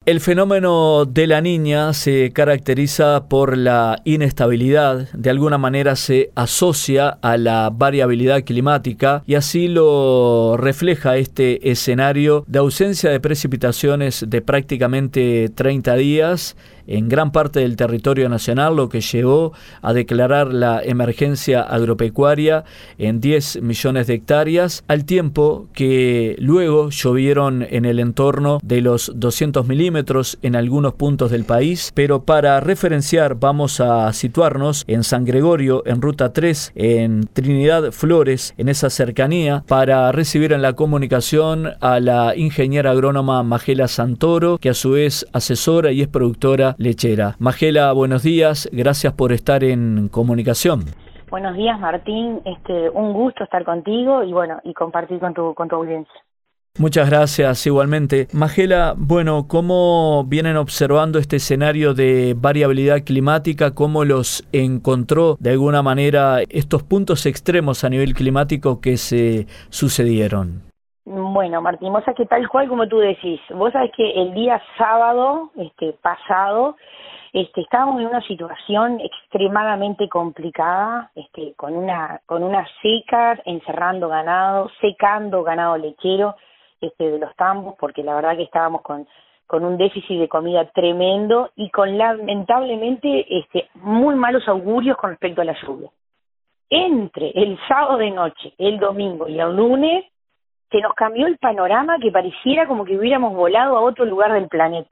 El fenómeno de la Niña se caracteriza por la inestabilidad, de alguna manera se asocia a la variabilidad climática y así lo refleja este escenario de ausencia de precipitaciones de prácticamente 30 días en gran parte del territorio nacional, lo que llevó a declarar la emergencia agropecuaria en 10 millones de hectáreas, al tiempo que luego llovieron en el entorno de los 200 milímetros en algunos puntos del país, pero para referenciar vamos a situarnos en San Gregorio, en Ruta 3, en Trinidad Flores, en esa cercanía, para recibir en la comunicación a la ingeniera agrónoma Magela Santoro, que a su vez asesora y es productora lechera. Magela, buenos días, gracias por estar en comunicación. Buenos días, Martín, un gusto estar contigo y bueno, y compartir con tu audiencia. Muchas gracias, igualmente. Magela, bueno, ¿cómo vienen observando este escenario de variabilidad climática? ¿Cómo los encontró de alguna manera estos puntos extremos a nivel climático que se sucedieron? Bueno, Martín, vos sabés que tal cual como tú decís, vos sabés que el día sábado pasado estábamos en una situación extremadamente complicada, con una seca, encerrando ganado, secando ganado lechero de los tambos, porque la verdad que estábamos con un déficit de comida tremendo y con lamentablemente muy malos augurios con respecto a la lluvia. Entre el sábado de noche, el domingo y el lunes, se nos cambió el panorama que pareciera como que hubiéramos volado a otro lugar del planeta.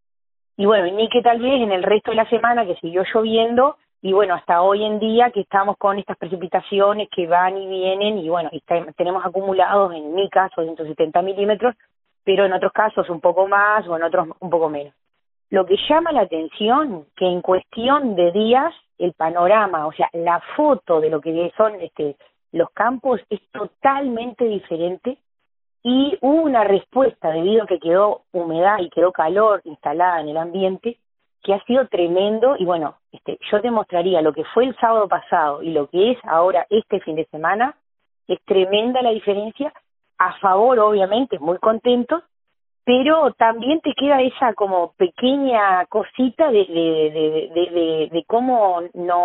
Y bueno, ni que tal vez en el resto de la semana que siguió lloviendo, y bueno, hasta hoy en día que estamos con estas precipitaciones que van y vienen, y bueno, tenemos acumulados, en mi caso, 170 milímetros, pero en otros casos un poco más, o en otros un poco menos. Lo que llama la atención, que en cuestión de días, el panorama, o sea, la foto de lo que son los campos es totalmente diferente. Y hubo una respuesta debido a que quedó humedad y quedó calor instalada en el ambiente que ha sido tremendo. Y bueno, yo te mostraría lo que fue el sábado pasado y lo que es ahora este fin de semana. Es tremenda la diferencia, a favor obviamente, muy contentos, pero también te queda esa como pequeña cosita de cómo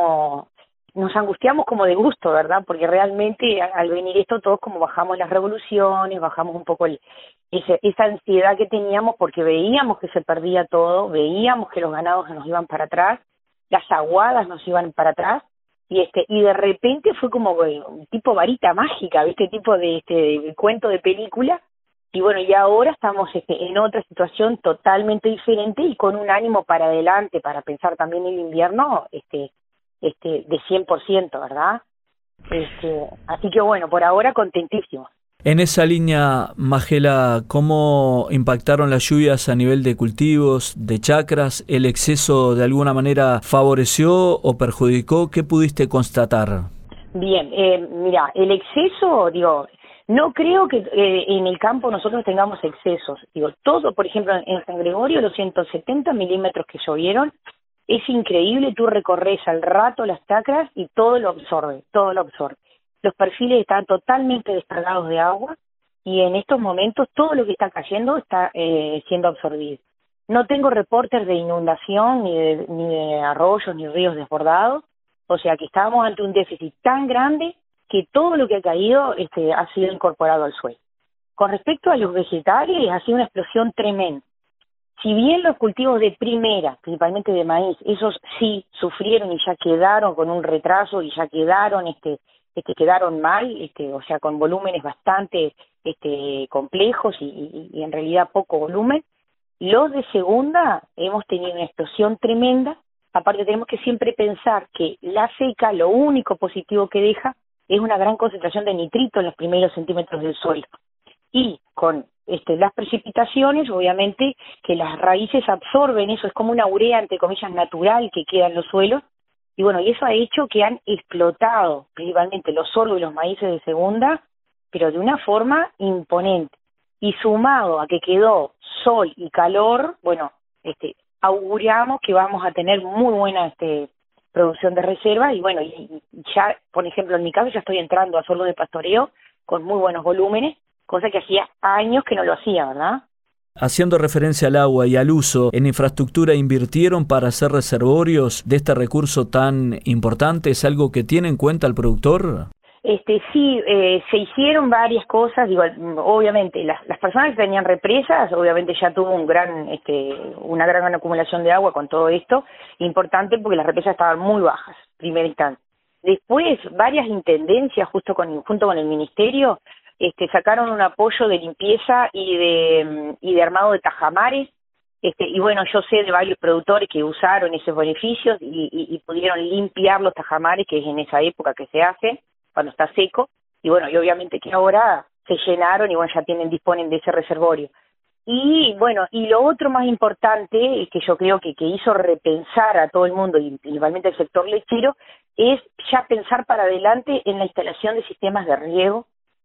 nos angustiamos como de gusto, ¿verdad? Porque realmente al venir esto todos como bajamos las revoluciones, bajamos un poco esa ansiedad que teníamos porque veíamos que se perdía todo, veíamos que los ganados nos iban para atrás, las aguadas nos iban para atrás, y de repente fue como un tipo varita mágica, ¿viste? Tipo de cuento de película, y bueno, y ahora estamos en otra situación totalmente diferente y con un ánimo para adelante, para pensar también en el invierno, de 100%, ¿verdad? Así que bueno, por ahora contentísimo. En esa línea, Magela, ¿cómo impactaron las lluvias a nivel de cultivos, de chacras? ¿El exceso de alguna manera favoreció o perjudicó? ¿Qué pudiste constatar? Bien, mira, el exceso, no creo que en el campo nosotros tengamos excesos. Todo, por ejemplo, en San Gregorio, los 170 milímetros que llovieron, es increíble, tú recorres al rato las chacras y todo lo absorbe. Los perfiles están totalmente descargados de agua y en estos momentos todo lo que está cayendo está siendo absorbido. No tengo reportes de inundación, ni de arroyos, ni ríos desbordados, o sea que estábamos ante un déficit tan grande que todo lo que ha caído ha sido incorporado al suelo. Con respecto a los vegetales, ha sido una explosión tremenda. Si bien los cultivos de primera, principalmente de maíz, esos sí sufrieron y ya quedaron con un retraso y ya quedaron quedaron mal, o sea, con volúmenes bastante complejos y en realidad poco volumen, los de segunda hemos tenido una explosión tremenda. Aparte tenemos que siempre pensar que la seca lo único positivo que deja es una gran concentración de nitrito en los primeros centímetros del suelo. Y con las precipitaciones, obviamente, que las raíces absorben eso, es como una urea, entre comillas, natural que queda en los suelos, y bueno, y eso ha hecho que han explotado, principalmente los sorgos y los maíces de segunda, pero de una forma imponente. Y sumado a que quedó sol y calor, bueno, auguramos que vamos a tener muy buena producción de reserva, y bueno, y ya, por ejemplo, en mi caso ya estoy entrando a sorgo de pastoreo con muy buenos volúmenes, cosa que hacía años que no lo hacía, ¿verdad? Haciendo referencia al agua y al uso, ¿en infraestructura invirtieron para hacer reservorios de este recurso tan importante? ¿Es algo que tiene en cuenta el productor? Sí, se hicieron varias cosas, digo, obviamente, las personas que tenían represas, obviamente ya tuvo una gran acumulación de agua con todo esto, importante porque las represas estaban muy bajas, primera instancia. Después, varias intendencias, junto con el ministerio, sacaron un apoyo de limpieza y de armado de tajamares, y bueno, yo sé de varios productores que usaron esos beneficios y pudieron limpiar los tajamares, que es en esa época que se hace, cuando está seco, y bueno, y obviamente que ahora se llenaron y bueno, ya disponen de ese reservorio. Y bueno, y lo otro más importante, que yo creo que hizo repensar a todo el mundo, y principalmente al sector lechero, es ya pensar para adelante en la instalación de sistemas de riego.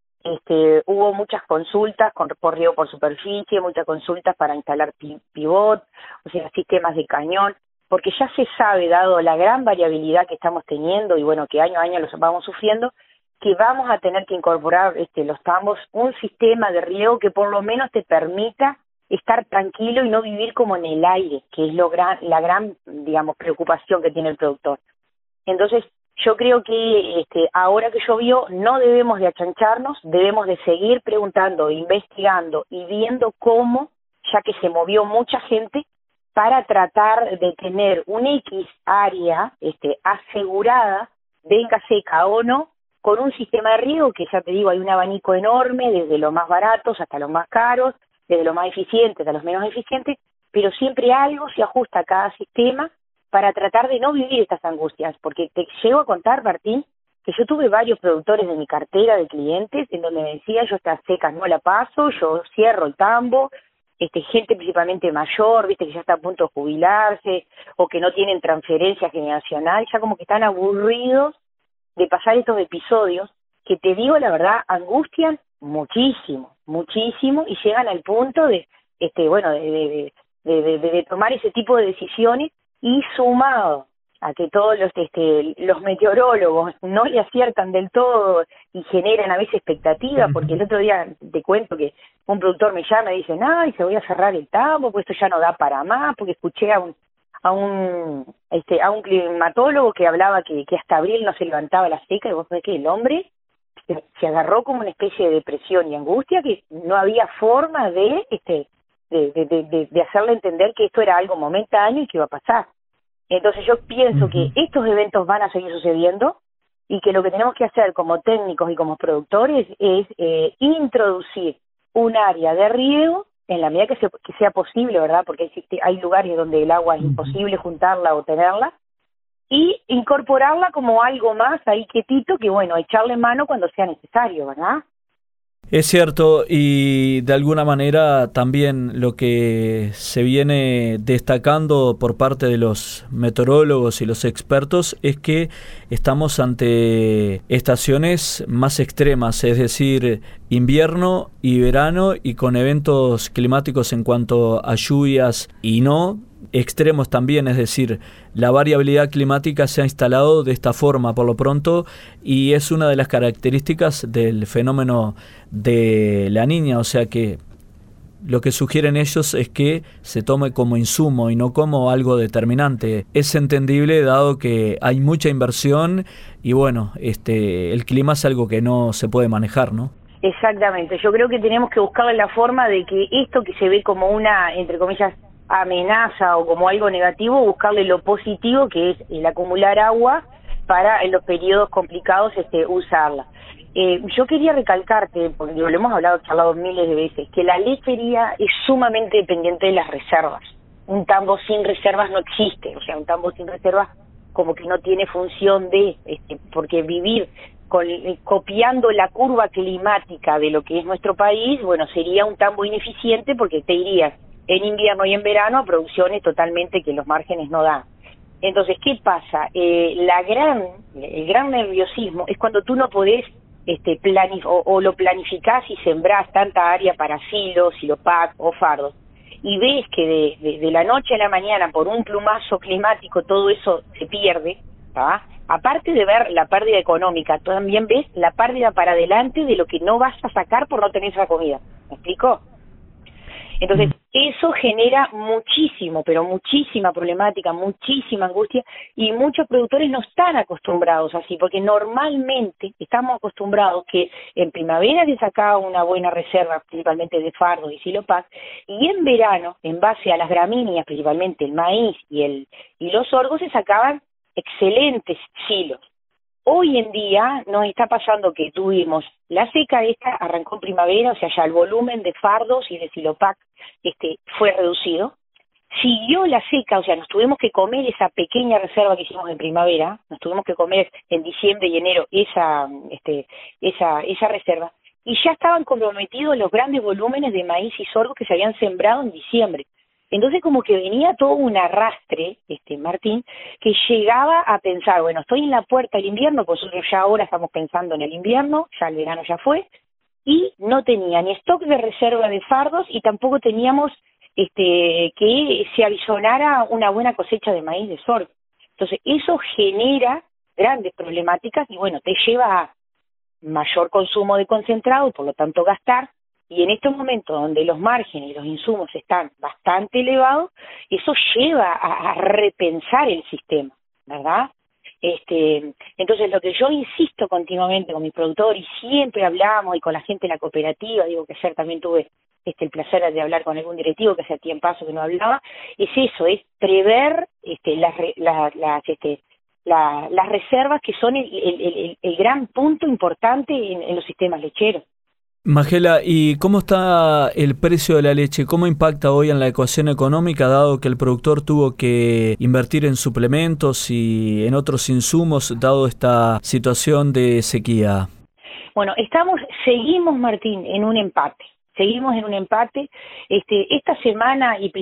Hubo muchas consultas por riego por superficie, muchas consultas para instalar pivot, o sea, sistemas de cañón, porque ya se sabe, dado la gran variabilidad que estamos teniendo y bueno, que año a año los vamos sufriendo, que vamos a tener que incorporar los tambos, un sistema de riego que por lo menos te permita estar tranquilo y no vivir como en el aire, que es la gran, digamos, preocupación que tiene el productor. Entonces, yo creo que ahora que llovió no debemos de achancharnos, debemos de seguir preguntando, investigando y viendo cómo, ya que se movió mucha gente, para tratar de tener un X área asegurada, venga seca o no, con un sistema de riego que ya te digo, hay un abanico enorme, desde los más baratos hasta los más caros, desde los más eficientes hasta los menos eficientes, pero siempre algo se ajusta a cada sistema para tratar de no vivir estas angustias, porque te llego a contar, Martín, que yo tuve varios productores de mi cartera de clientes en donde me decía, yo estas secas no la paso, yo cierro el tambo, gente principalmente mayor, viste, que ya está a punto de jubilarse, o que no tienen transferencia generacional, ya como que están aburridos de pasar estos episodios, que te digo la verdad, angustian muchísimo, muchísimo, y llegan al punto de tomar ese tipo de decisiones, y sumado a que todos los meteorólogos no le aciertan del todo y generan a veces expectativas, porque el otro día te cuento que un productor me llama y dice, ay, se voy a cerrar el tambo, pues esto ya no da para más, porque escuché a un climatólogo que hablaba que hasta abril no se levantaba la seca, y vos sabés que el hombre se agarró como una especie de depresión y angustia que no había forma de hacerle entender que esto era algo momentáneo y que iba a pasar. Entonces yo pienso que estos eventos van a seguir sucediendo y que lo que tenemos que hacer como técnicos y como productores es introducir un área de riego en la medida que sea posible, ¿verdad? Porque hay lugares donde el agua es imposible juntarla o tenerla, y incorporarla como algo más ahí quietito, que bueno, echarle mano cuando sea necesario, ¿verdad? Es cierto, y de alguna manera también lo que se viene destacando por parte de los meteorólogos y los expertos es que estamos ante estaciones más extremas, es decir, invierno y verano, y con eventos climáticos en cuanto a lluvias y no extremos también, es decir, la variabilidad climática se ha instalado de esta forma por lo pronto, y es una de las características del fenómeno de la Niña, o sea que lo que sugieren ellos es que se tome como insumo y no como algo determinante. Es entendible dado que hay mucha inversión y bueno, el clima es algo que no se puede manejar, ¿no? Exactamente, yo creo que tenemos que buscarle la forma de que esto que se ve como una, entre comillas, amenaza o como algo negativo, buscarle lo positivo, que es el acumular agua para en los periodos complicados usarla. Yo quería recalcarte, porque lo hemos charlado miles de veces, que la lechería es sumamente dependiente de las reservas. Un tambo sin reservas no existe, o sea, un tambo sin reservas como que no tiene función porque vivir copiando la curva climática de lo que es nuestro país, bueno, sería un tambo ineficiente porque te irías en invierno y en verano a producciones totalmente que los márgenes no dan. Entonces, ¿qué pasa? El gran nerviosismo es cuando tú no podés o lo planificás y sembrás tanta área para silos, silopac o fardos, y ves que de la noche a la mañana por un plumazo climático todo eso se pierde, ¿tá? Aparte de ver la pérdida económica, también ves la pérdida para adelante de lo que no vas a sacar por no tener esa comida. ¿Me explico? Entonces, eso genera muchísimo, pero muchísima problemática, muchísima angustia, y muchos productores no están acostumbrados así, porque normalmente estamos acostumbrados que en primavera se sacaba una buena reserva, principalmente de fardos y silopac, y en verano, en base a las gramíneas, principalmente el maíz y los sorgos, se sacaban excelentes silos. Hoy en día nos está pasando que tuvimos la seca esta, arrancó en primavera, o sea, ya el volumen de fardos y de silopac fue reducido. Siguió la seca, o sea, nos tuvimos que comer esa pequeña reserva que hicimos en primavera, nos tuvimos que comer en diciembre y enero esa reserva, y ya estaban comprometidos los grandes volúmenes de maíz y sorgo que se habían sembrado en diciembre. Entonces como que venía todo un arrastre, Martín, que llegaba a pensar, bueno, estoy en la puerta del invierno, pues nosotros ya ahora estamos pensando en el invierno, ya el verano ya fue, y no tenía ni stock de reserva de fardos y tampoco teníamos que se avisonara una buena cosecha de maíz de sorgo. Entonces eso genera grandes problemáticas y bueno, te lleva a mayor consumo de concentrado, por lo tanto gastar. Y en estos momentos donde los márgenes y los insumos están bastante elevados, eso lleva a repensar el sistema, ¿verdad? Entonces lo que yo insisto continuamente con mis productores, y siempre hablamos, y con la gente de la cooperativa, digo que ayer también tuve el placer de hablar con algún directivo que hacía tiempazo que no hablaba, es eso, es prever las reservas que son el gran punto importante en los sistemas lecheros. Magela, ¿y cómo está el precio de la leche? ¿Cómo impacta hoy en la ecuación económica, dado que el productor tuvo que invertir en suplementos y en otros insumos, dado esta situación de sequía? Bueno, seguimos, Martín, en un empate. Seguimos en un empate. Esta semana y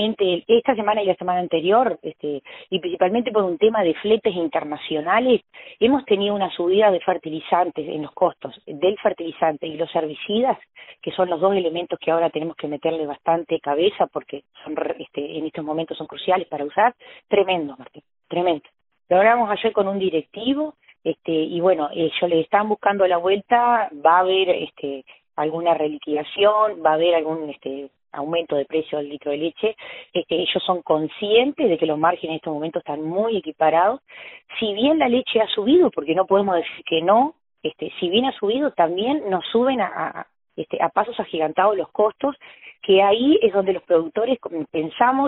la semana anterior, y principalmente por un tema de fletes internacionales, hemos tenido una subida de fertilizantes en los costos del fertilizante y los herbicidas, que son los dos elementos que ahora tenemos que meterle bastante cabeza porque en estos momentos son cruciales para usar. Tremendo, Martín, tremendo. Lo hablamos ayer con un directivo, y bueno, ellos le están buscando la vuelta, va a haber alguna reliquidación, va a haber algún aumento de precio del litro de leche. Ellos son conscientes de que los márgenes en estos momentos están muy equiparados. Si bien la leche ha subido, porque no podemos decir que no, si bien ha subido, también nos suben a pasos agigantados los costos, que ahí es donde los productores pensamos,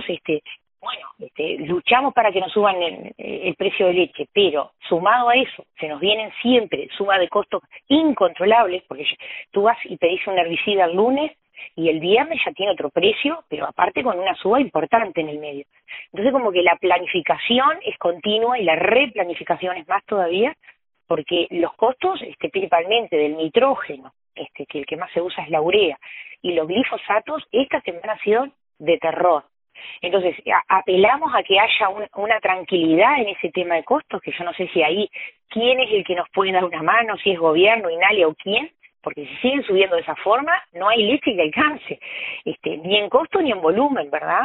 luchamos para que nos suban el precio de leche, pero sumado a eso, se nos vienen siempre sumas de costos incontrolables, porque tú vas y pedís un herbicida el lunes y el viernes ya tiene otro precio, pero aparte con una suba importante en el medio. Entonces como que la planificación es continua y la replanificación es más todavía, porque los costos, principalmente del nitrógeno, que el que más se usa es la urea, y los glifosatos, esta semana ha sido de terror. Entonces, apelamos a que haya una tranquilidad en ese tema de costos, que yo no sé si ahí quién es el que nos puede dar una mano, si es gobierno, Inalia o quién, porque si siguen subiendo de esa forma, no hay leche que alcance, ni en costo ni en volumen, ¿verdad?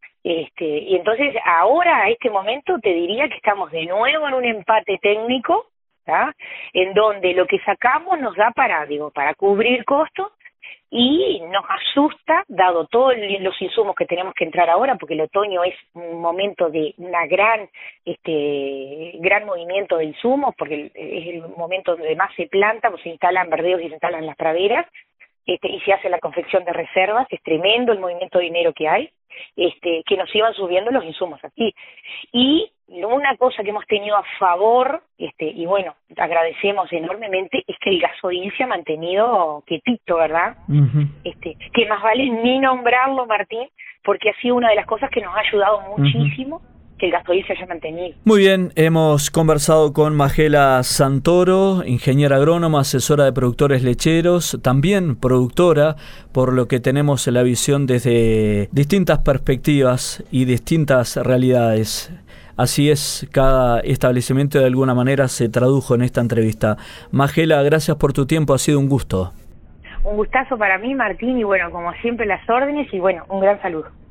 Y entonces, ahora, a este momento, te diría que estamos de nuevo en un empate técnico, ¿tá? En donde lo que sacamos nos da para cubrir costos, y nos asusta, dado todos los insumos que tenemos que entrar ahora, porque el otoño es un momento de una gran movimiento de insumos, porque es el momento donde más se planta, pues se instalan verdeos y se instalan las praderas, y se hace la confección de reservas. Es tremendo el movimiento de dinero que hay, que nos iban subiendo los insumos aquí. Y una cosa que hemos tenido a favor, y bueno, agradecemos enormemente, es que el gasoil se ha mantenido quietito, ¿verdad? Uh-huh. Que más vale ni nombrarlo, Martín, porque ha sido una de las cosas que nos ha ayudado muchísimo, que el gasoil se haya mantenido. Muy bien, hemos conversado con Magela Santoro, ingeniera agrónoma, asesora de productores lecheros, también productora, por lo que tenemos la visión desde distintas perspectivas y distintas realidades. Así es, cada establecimiento de alguna manera se tradujo en esta entrevista. Magela, gracias por tu tiempo, ha sido un gusto. Un gustazo para mí, Martín, y bueno, como siempre las órdenes, y bueno, un gran saludo.